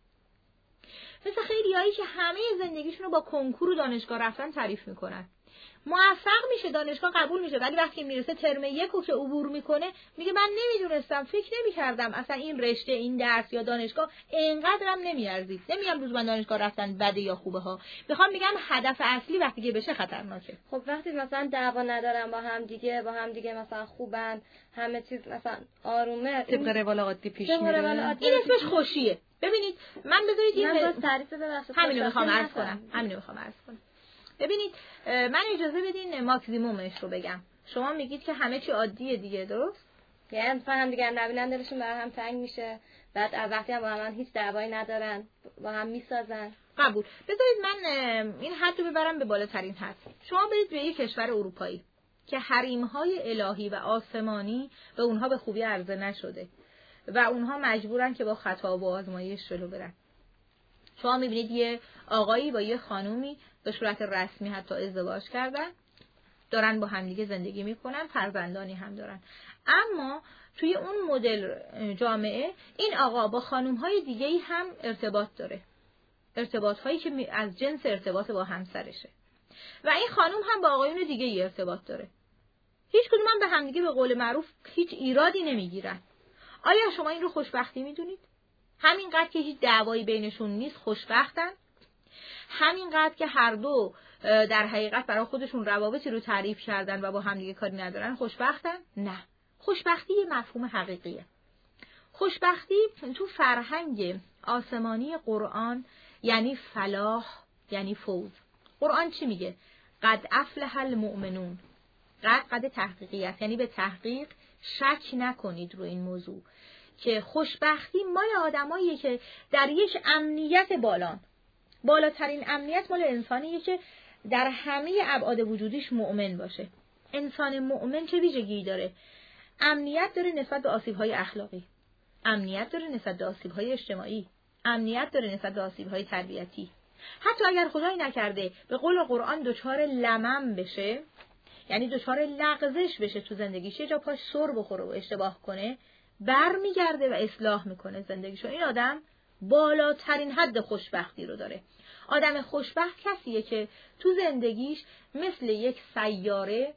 S9: مثل خیلیایی که همه زندگیشون رو با کنکور و دانشگاه رفتن تعریف میکنن. موفق میشه، دانشگاه قبول میشه، ولی وقتی میرسه ترم یکو که عبور میکنه میگه من نمیدونستم، فکر نمیکردم اصلا این رشته، این درس یا دانشگاه اینقدرم نمیارزید. نمیگم روز من دانشگاه رفتن بده یا خوبه ها، میخوام بگم هدف اصلی وقتی که بشه خطرناکه.
S8: خب وقتی مثلا دعوا ندارن با هم دیگه، با هم دیگه مثلا خوبن، همه چیز مثلا آرومه،
S1: طبق روال عادی پیش میره،
S9: این اسمش خوشیه. ببینید من بذارید این
S8: تعریف ببخشید
S9: همینو میخوام عرض کنم همینو میخوام عرض کنم ببینید من اجازه بدین ماکسیمومش رو بگم. شما میگید که همه چی عادیه دیگه، درست؟
S8: یعنی مثلا هم دیگه نبینن دلشون برای هم تنگ میشه، بعد وقتی هم با هم هیچ دعوایی ندارن با هم میسازن.
S9: قبول. بذارید من این حد رو ببرم به بالاترین حد. شما برید به یک کشور اروپایی که حریم‌های الهی و آسمانی به اونها به خوبی عرضه نشده و اونها مجبورن که با خطا و آزمایش جلو برن. شما میبینید یه آقایی با یه خانومی به صورت رسمی حتی ازدواج کردن، دارن با همدیگه زندگی میکنن، فرزندانی هم دارن، اما توی اون مدل جامعه این آقا با خانومهای دیگه‌ای هم ارتباط داره، ارتباطهایی که از جنس ارتباط با همسرشه، و این خانوم هم با آقایون دیگه‌ای ارتباط داره. هیچ کدوم هم به همدیگه به قول معروف هیچ ایرادی نمیگیرن. آیا شما این رو خوشبختی میدونید؟ همینقدر که هیچ دعوایی بینشون نیست خوشبختن، همینقدر که هر دو در حقیقت برای خودشون روابطی رو تعریف کردن و با همدیگه کاری ندارن خوشبختن؟ نه. خوشبختی یه مفهوم حقیقیه. خوشبختی تو فرهنگ آسمانی قرآن یعنی فلاح، یعنی فوز. قرآن چی میگه؟ قد افلح المؤمنون. قد قد تحقیقیت، یعنی به تحقیق شک نکنید رو این موضوع که خوشبختی مال آدماییه که در یک امنیت بالان، بالاترین امنیت مال انسانیه که در همه ابعاد وجودیش مؤمن باشه. انسان مؤمن چه ویژگی داره؟ امنیت داره نسبت به آسیب‌های اخلاقی، امنیت داره نسبت به آسیب‌های اجتماعی، امنیت داره نسبت به آسیب‌های تربیتی. حتی اگر خدای نکرده به قول قرآن دچار لمم بشه، یعنی دچار لغزش بشه تو زندگیش، یه جا پاش سر بخوره و اشتباه کنه، برمیگرده و اصلاح میکنه زندگیشو. این آدم بالاترین حد خوشبختی رو داره. آدم خوشبخت کسیه که تو زندگیش مثل یک سیاره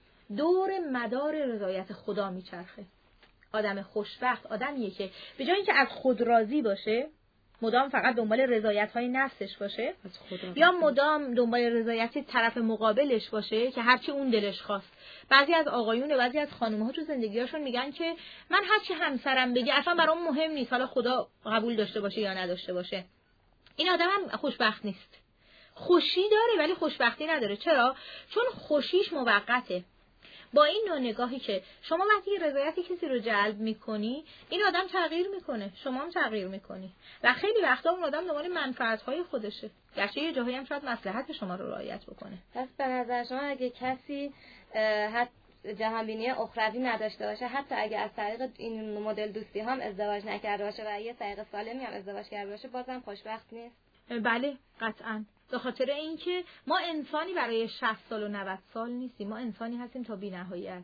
S9: دور مدار رضایت خدا میچرخه. آدم خوشبخت آدمیه که به جای اینکه از خود راضی باشه، مدام فقط دنبال رضایت‌های نفسش باشه، یا مدام دنبال رضایت طرف مقابلش باشه که هرچی اون دلش خواست. بعضی از آقایون و بعضی از خانم‌ها تو زندگی‌هاشون میگن که من هرچی همسرم بگه اصلا برام مهم نیست، حالا خدا قبول داشته باشه یا نداشته باشه. این آدمم خوشبخت نیست. خوشی داره ولی خوشبختی نداره. چرا؟ چون خوشیش موقته. با این نوع نگاهی که شما وقتی رضایت کسی رو جلب میکنی، این آدم تغییر میکنه، شما هم تغییر میکنی و خیلی وقتا اون آدم دنبال منفعت‌های خودشه، گرچه یه جاهایی هم شاید مصلحت شما رو رعایت بکنه.
S8: پس به نظر شما اگه کسی حتی جهانبینی اخروی نداشته باشه، حتی اگه از طریق این مدل دوستی هم ازدواج نکرده باشه و یه طریق سالمی هم ازدواج کرده باشه، بازم خوشبخت نیست؟
S9: بله قطعاً. به خاطر اینکه ما انسانی برای شصت سال و نود سال نیستیم، ما انسانی هستیم تا بی‌نهایت.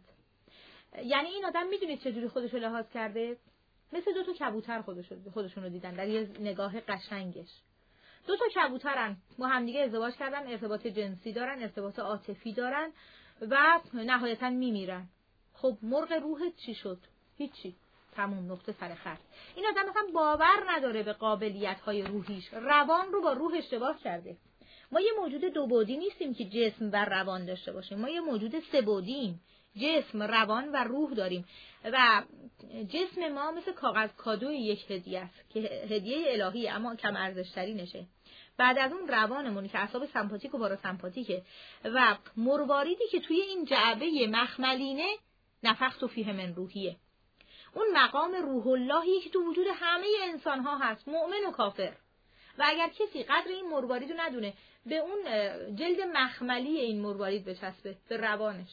S9: یعنی این آدم میدونید چجوری خودش رو لحاظ کرده؟ مثل دو تا کبوتر خودش خودشون رو دیدن در یه نگاه قشنگش. دو تا کبوترن، با همدیگه ازدواج کردن، ارتباط جنسی دارن، ارتباط عاطفی دارن و نهایتاً میمیرن. خب مرغ روحت چی شد؟ هیچی. تموم، نقطه سر خط. این آدم مثلا باور نداره به قابلیت‌های روحیش، روان رو با روح اشتباه کرده. ما یه موجود دو بعدی نیستیم که جسم و روان داشته باشیم، ما یه موجود سه بعدییم، جسم، روان و روح داریم و جسم ما مثل کاغذ کادوی یک هدیه است که هدیه الهی اما کم ارزش‌تری نشه. بعد از اون روانمون که اعصاب سمپاتیک و پاراسمپاتیکه و مرواریدی که توی این جعبه مخملینه نفخت فیه من روحیه. اون مقام روح اللهی که تو وجود همه انسان ها هست، مؤمن و کافر. و اگر کسی قدر این مروارید رو ندونه، به اون جلد مخملی این مروارید بچسبه، به روانش،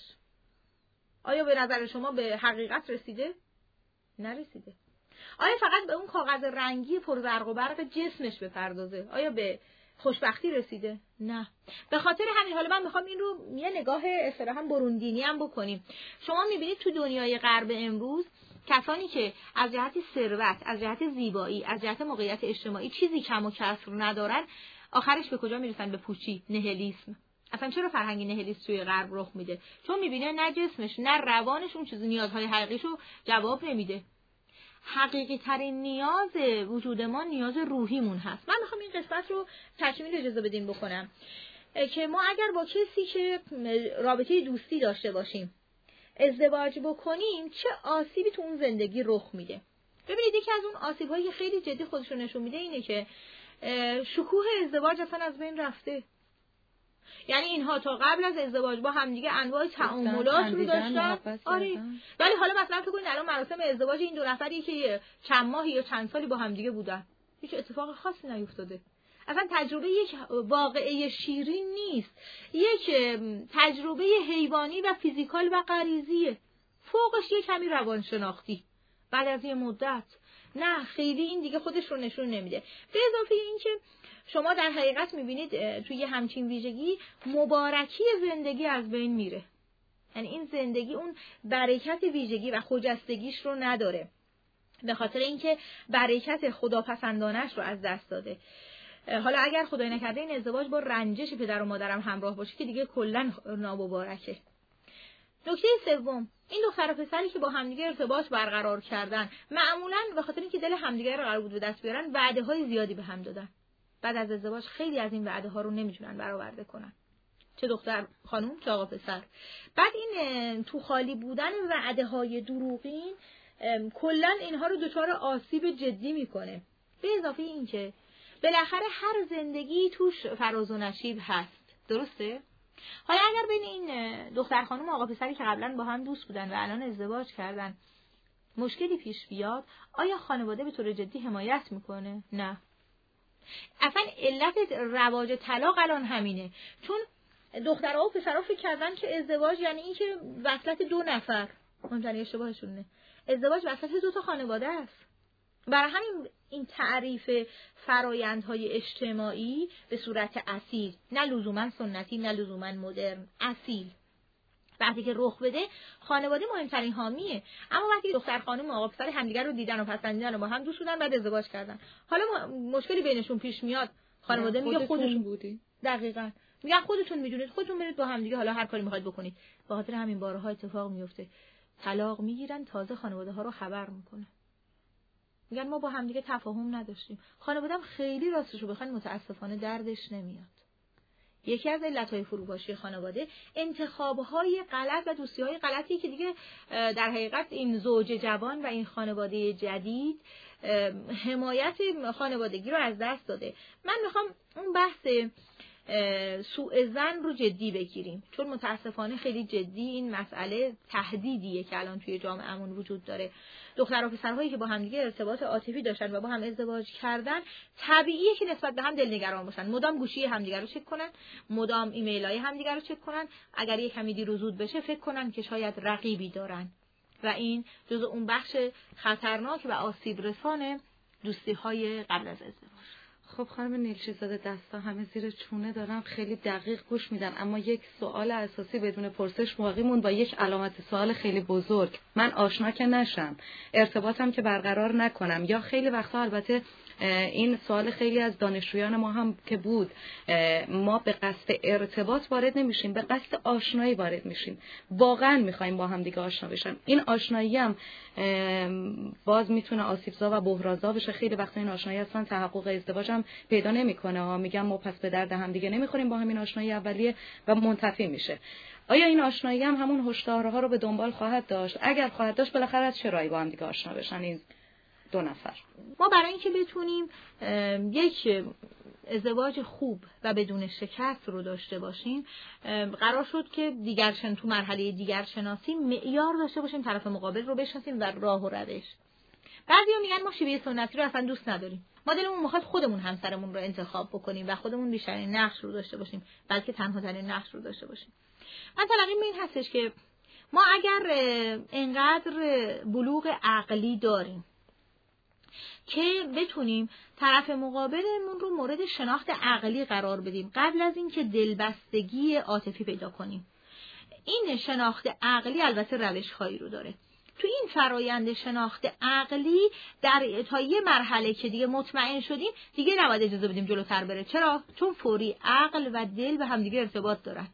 S9: آیا به نظر شما به حقیقت رسیده؟ نرسیده. آیا فقط به اون کاغذ رنگی پرزرق و برق جسمش بپردازه؟ آیا به خوشبختی رسیده؟ نه. به خاطر همین حالا من میخوام این رو یه نگاه اصطلاحاً بروندینی هم بکنیم. شما میبینید تو دنیای غرب امروز کسانی که از جهت ثروت، از جهت زیبایی، از جهت موقعیت اجتماعی چیزی کم و کسر ندارن، آخرش به کجا میرسن؟ به پوچی، نهلیسم. اصلا چرا فرهنگ نهلیسم توی غرب رخ میده؟ چون میبینه نه جسمش نه روانش اون چیز نیازهای حقیقیشو جواب نمیده. حقیقی ترین نیاز وجود ما نیاز روحیمون هست. من میخوام این قسمت رو تکمیل اجازه بدین بکنم که ما اگر با کسی که رابطه دوستی داشته باشیم ازدواج بکنیم چه آسیبی تو اون زندگی رخ میده. ببینید یکی از اون آسیب‌هایی که خیلی جدی خودشون نشون میده اینه که شکوه ازدواج اصلا از بین رفته. یعنی اینها تا قبل از ازدواج با همدیگه انواع تعاملات رو داشتن، آره، ولی حالا مثلا فکر کنید الان مراسم ازدواج این دو نفری که چند ماهی یا چند سالی با همدیگه بودن، هیچ اتفاق خاصی نیفتاده. اصلا تجربه یک واقعه شیرین نیست، یک تجربه حیوانی و فیزیکال و غریزیه، فوقش یک کمی روانشناختی. بعد از یه مدت نه، خیلی این دیگه خودش رو نشون نمیده. به اضافه این که شما در حقیقت میبینید توی همچین ویژگی مبارکی زندگی از بین میره. یعنی این زندگی اون برکت ویژگی و خجستگیش رو نداره، به خاطر اینکه برکت خداپسندانش رو از دست داده. حالا اگر خدای نکرده این ازدواج با رنجش پدر و مادرم همراه باشه که دیگه کلا نامبارکه. نکته سوم، این دختر و پسری که با همدیگه ارتباط برقرار کردن، معمولاً به خاطر اینکه دل همدیگه رو قرار بود به دست بیارن، وعده‌های زیادی به هم دادن. بعد از ازدواج خیلی از این وعده ها رو نمیتونن برآورده کنن، چه دختر خانم چه آقا پسر. بعد این تو خالی بودن وعده های دروغین کلا اینها رو دچار آسیب جدی میکنه. به اضافه این که بالاخره هر زندگی توش فراز و نشیب هست، درسته؟ حالا اگر بین این دختر خانم و آقا پسری که قبلا با هم دوست بودن و الان ازدواج کردن مشکلی پیش بیاد، آیا خانواده به طور جدی حمایت میکنه؟ نه. اصلا علت رواج طلاق الان همینه، چون دخترها و پسرها فکر کردن که ازدواج یعنی این که وصلت دو نفر. مهمترین اشتباهشونه، ازدواج وصلت دو تا خانواده است. برای همین این تعریف فرایندهای اجتماعی به صورت اصیل، نه لزوما سنتی نه لزوما مدرن، اصیل وقتی که رخ بده خانواده مهمترین حامیه. اما وقتی دختر خانم و آقا پسر همدیگر رو دیدن و پسندیدن و با هم دوست شدن بعد ازدواج کردن، حالا مشکلی بینشون پیش میاد، خانواده میگه خودتون بودین. دقیقاً میگن خودتون میدونید، خودتون برید با هم دیگه حالا هر کاری میخواید بکنید. به خاطر همین بارها اتفاق میفته، طلاق میگیرن، تازه خانواده ها رو خبر میکنه، میگن ما با هم دیگه تفاهم نداشتیم. خانواده‌ام خیلی راستشو بخواید متاسفانه دردش نمیاد. یکی از علتهای فروپاشی خانواده انتخاب‌های غلط و دوستی‌های غلطی که دیگه در حقیقت این زوج جوان و این خانواده جدید حمایت خانوادگی رو از دست داده. من میخوام اون بحث سوء ظن رو جدی بگیریم، چون متاسفانه خیلی جدی این مسئله تهدیدیه که الان توی جامعهمون وجود داره. دختر و پسرهایی که با هم دیگه ارتباط عاطفی داشتن و با هم ازدواج کردن، طبیعیه که نسبت به هم دلنگران باشن، مدام گوشی همدیگه رو چک کنن، مدام ایمیل‌های همدیگه رو چک کنن، اگر یک کمی دیر و زود بشه فکر کنن که شاید رقیبی دارن و این جزء اون بخش خطرناک و آسیب رسان دوستی‌های قبل از ازدواج.
S1: خب خانم نیلشه‌زاده، دستا همه زیر چونه دارم، خیلی دقیق گوش میدن، اما یک سوال اساسی بدون پرسش باقی موند با یک علامت سوال خیلی بزرگ. من آشنا که نشم، ارتباطم که برقرار نکنم، یا خیلی وقتا البته این سوال خیلی از دانشجویان ما هم که بود، ما به قصد ارتباط وارد نمیشیم، به قصد آشنایی وارد میشیم، واقعا میخوایم با هم دیگه آشنا بشیم. این آشنایی هم باز میتونه آسیبزا و بحرانزا بشه. خیلی وقتا این آشنایی اصلا تحقق ازدواج هم پیدا نمیکنه ها، میگم ما پس به درد هم دیگه نمیخوریم با همین آشنایی اولیه و منتفی میشه. آیا این آشنایی هم همون هشدارها رو به دنبال خواهد داشت؟ اگر خواهد داشت بالاخره از چه راهی با هم دیگه آشنا بشن این دو نفر؟
S9: ما برای اینکه بتونیم یک ازدواج خوب و بدون شکست رو داشته باشیم، قرار شد که دیگر شن تو مرحله دیگر شناسی معیار داشته باشیم، طرف مقابل رو بشناسیم و راه و روش. بعضیا میگن ما شیوه سنتی رو اصلا دوست نداریم، ما دلمون میخواد خودمون همسرمون رو انتخاب بکنیم و خودمون بیشترین نقش رو داشته باشیم، بلکه تنها ترین نقش رو داشته باشیم. من تلقیم این هستش که ما اگر انقدر بلوغ عقلی داریم که بتونیم طرف مقابلمون رو مورد شناخت عقلی قرار بدیم قبل از اینکه دلبستگی عاطفی پیدا کنیم، این شناخت عقلی البته روش‌هایی رو داره. تو این فرایند شناخت عقلی در تا یه مرحله که دیگه مطمئن شدیم دیگه نباید اجازه بدیم جلوتر بره. چرا؟ چون فوری عقل و دل به هم دیگه ارتباط دارن،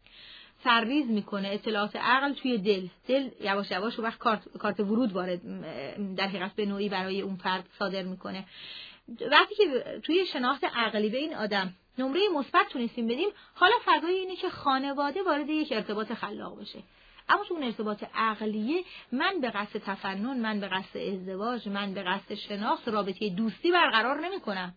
S9: سرریز میکنه اطلاعات عقل توی دل. دل یواش یواش وقت کارت کارت ورود وارد در حقیقت به نوعی برای اون فرد صادر میکنه. وقتی که توی شناخت عقلی به این آدم نمره مثبت تونستیم بدیم، حالا فضای اینه که خانواده وارد یک ارتباط خلاق بشه. اما تو اون ارتباط عقلیه من به قصد تفنن، من به قصد ازدواج، من به قصد شناخت رابطه دوستی برقرار نمی‌کنم.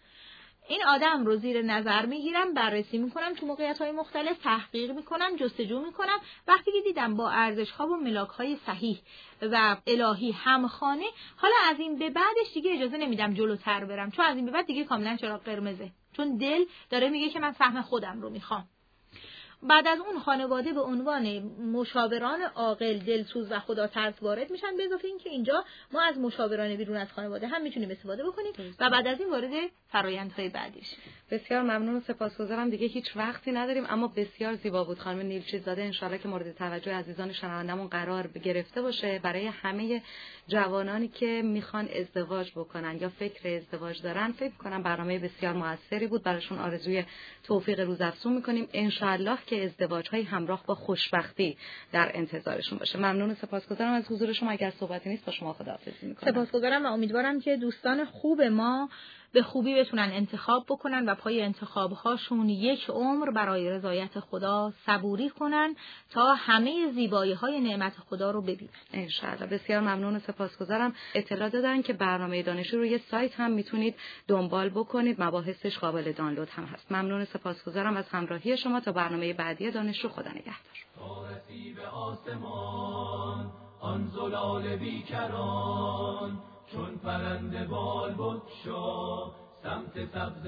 S9: این آدم رو زیر نظر میگیرم، بررسی میکنم، تو موقعیت‌های مختلف تحقیق میکنم، جستجو میکنم. وقتی که دیدم با ارزش‌ها و ملاک‌های صحیح و الهی همخوانه، حالا از این به بعدش دیگه اجازه نمیدم جلوتر برم، چون از این به بعد دیگه کاملا چراغ قرمزه، چون دل داره میگه که من سهم خودم رو میخوام. بعد از اون خانواده به عنوان مشاوران عاقل، دلسوز و خدا ترس وارد میشن، به اضافه اینکه اینجا ما از مشاوران بیرون از خانواده هم میتونیم استفاده بکنیم و بعد از این وارد فرآیندهای بعدیش.
S1: بسیار ممنون و سپاسگزارم. دیگه هیچ وقتی نداریم، اما بسیار زیبا بود خانم نیلچیزاده. انشالله که مورد توجه عزیزان شنوندمون قرار گرفته باشه. برای همه جوانانی که میخوان ازدواج بکنن یا فکر ازدواج دارن، فکر کنم برنامه بسیار موثری بود. براشون آرزوی توفیق روزافزون میکنیم. انشالله که ازدواج‌های همراه با خوشبختی در انتظارشون باشه. ممنون و سپاسگزارم از حضور شما. اگر صحبتی نیست با شما خداحافظی میکنم.
S9: سپاسگزارم و امیدوارم که دوستان خوب ما به خوبی بتونن انتخاب بکنن و پای انتخاب‌هاشون یک عمر برای رضایت خدا صبوری کنن تا همه زیبایی‌های نعمت خدا رو ببینن
S1: ان شاءالله. بسیار ممنون و سپاسگزارم. اطلاع دادن که برنامه دانشجو روی سایت هم میتونید دنبال بکنید، مباحثش قابل دانلود هم هست. ممنون و سپاسگزارم از همراهی شما. تا برنامه بعدی دانشجو، خدا نگهدار.
S6: رسید به آسمان آن زلال بیکران، چون پرنده بال بگشا سمت سبز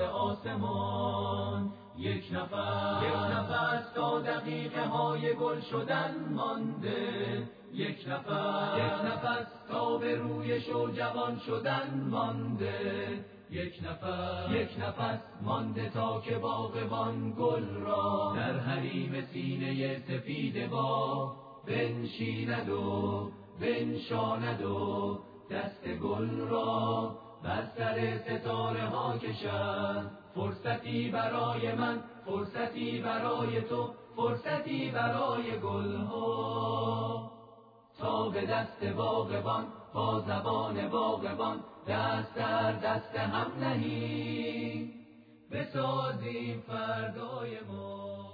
S6: آسمان. یک نفس یک نفس تا دقیقه های گل شدن مانده، یک نفس یک نفس تا به روی شو جوان شدن مانده، یک نفس یک نفس مانده تا که باغبان گل را در حریم سینه سفید با بنشیند و بنشاند و دست گل را بر سر ستاره ها کشد. فرصتی برای من، فرصتی برای تو، فرصتی برای گل ها، تا به دست باغبان با زبان باغبان دست در دست هم نهیم، بسازیم فردای ما.